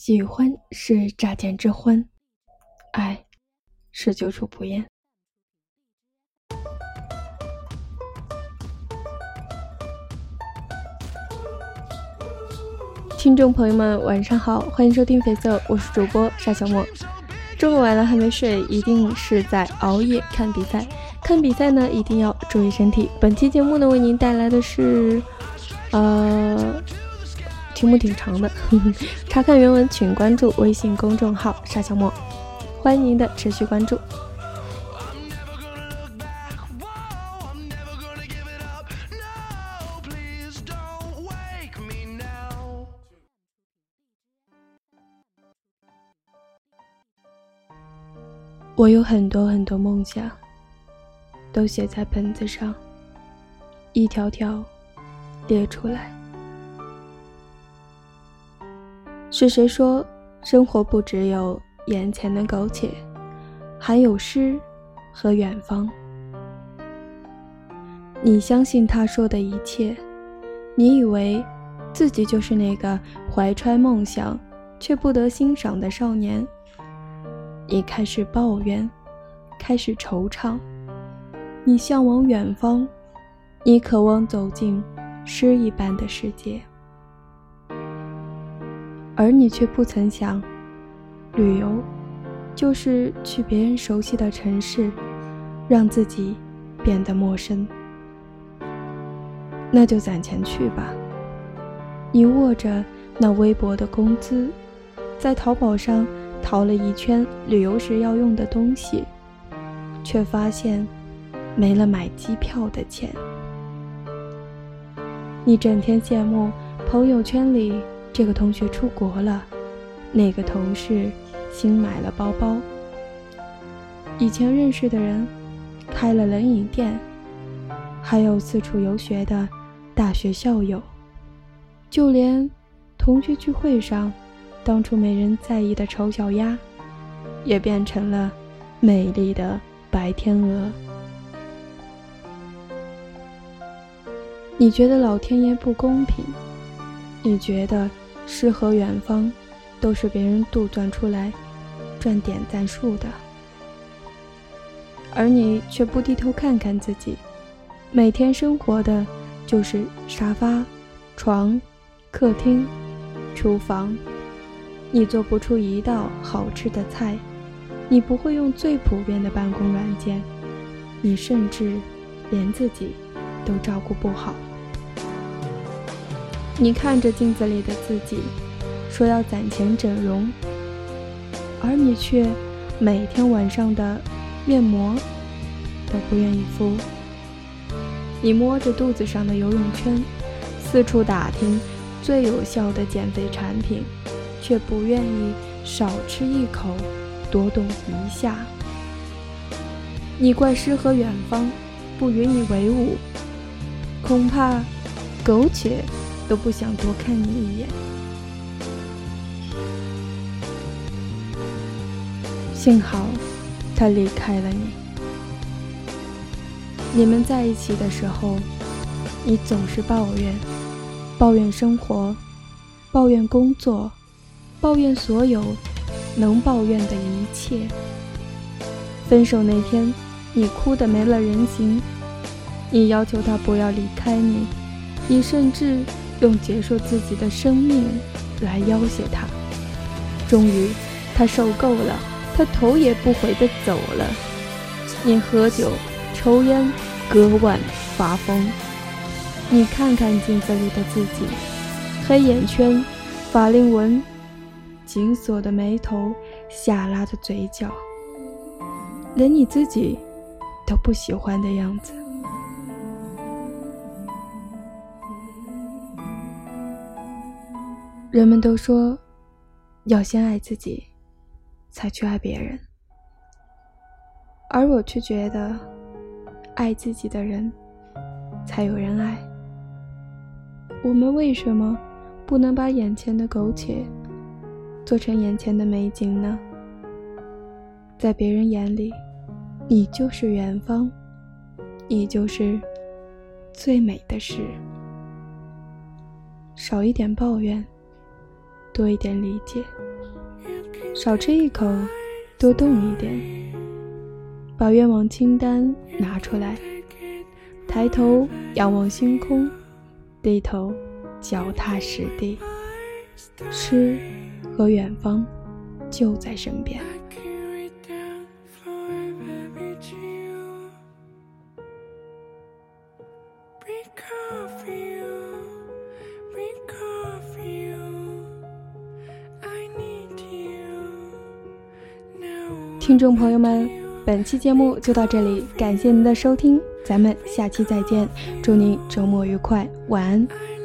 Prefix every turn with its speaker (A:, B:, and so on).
A: 喜欢是乍见之欢，爱是久处不厌。听众朋友们晚上好，欢迎收听绯色，我是主播沙小沫。中午完了还没睡，一定是在熬夜看比赛。看比赛呢，一定要注意身体。本期节目呢，为您带来的是题目挺长的查看原文请关注微信公众号沙小沫，欢迎您的持续关注。我有很多很多梦想，都写在本子上，一条条列出来。是谁说生活不只有眼前的苟且，还有诗和远方？你相信他说的一切，你以为自己就是那个怀揣梦想却不得欣赏的少年。你开始抱怨，开始惆怅，你向往远方，你渴望走进诗一般的世界，而你却不曾想，旅游就是去别人熟悉的城市，让自己变得陌生。那就攒钱去吧。你握着那微薄的工资，在淘宝上淘了一圈旅游时要用的东西，却发现没了买机票的钱。你整天羡慕朋友圈里这个同学出国了，那个同事新买了包包，以前认识的人开了冷饮店，还有四处游学的大学校友，就连同学聚会上当初没人在意的丑小鸭，也变成了美丽的白天鹅。你觉得老天爷不公平，你觉得诗和远方都是别人杜撰出来赚点赞数的，而你却不低头看看自己，每天生活的就是沙发、床、客厅、厨房。你做不出一道好吃的菜，你不会用最普遍的办公软件，你甚至连自己都照顾不好。你看着镜子里的自己，说要攒钱整容，而你却每天晚上的面膜都不愿意敷。你摸着肚子上的游泳圈，四处打听最有效的减肥产品，却不愿意少吃一口，多动一下。你怪诗和远方不与你为伍，恐怕苟且都不想多看你一眼。幸好他离开了你。你们在一起的时候，你总是抱怨生活，抱怨工作，抱怨所有能抱怨的一切。分手那天，你哭得没了人形，你要求他不要离开你，你甚至用结束自己的生命来要挟他。终于他受够了，他头也不回地走了。你喝酒抽烟割腕发疯，你看看镜子里的自己，黑眼圈法令纹，紧锁的眉头，下拉的嘴角，连你自己都不喜欢的样子。人们都说要先爱自己，才去爱别人，而我却觉得爱自己的人才有人爱。我们为什么不能把眼前的苟且做成眼前的美景呢？在别人眼里，你就是远方，你就是最美的诗。少一点抱怨，多一点理解。 少吃一口，多动一点，把愿望清单拿出来，抬头仰望星空，低头脚踏实地，诗和远方就在身边。听众朋友们，本期节目就到这里，感谢您的收听，咱们下期再见，祝您周末愉快，晚安。